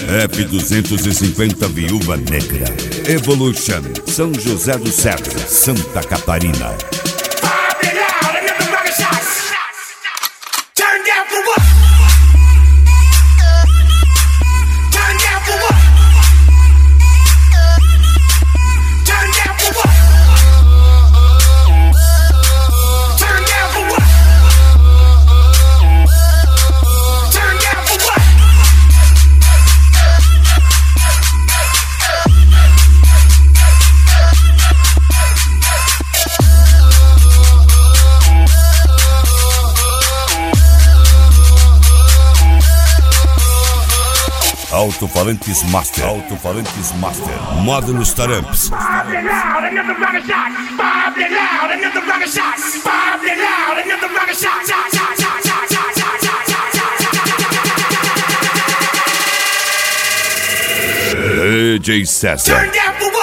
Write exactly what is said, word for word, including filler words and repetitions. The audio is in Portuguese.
F duzentos e cinquenta Viúva Negra. Evolution, São José do Cedro, Santa Catarina. Alto-falantes Master. Alto-falantes Master. Módulos Taramps. D J César.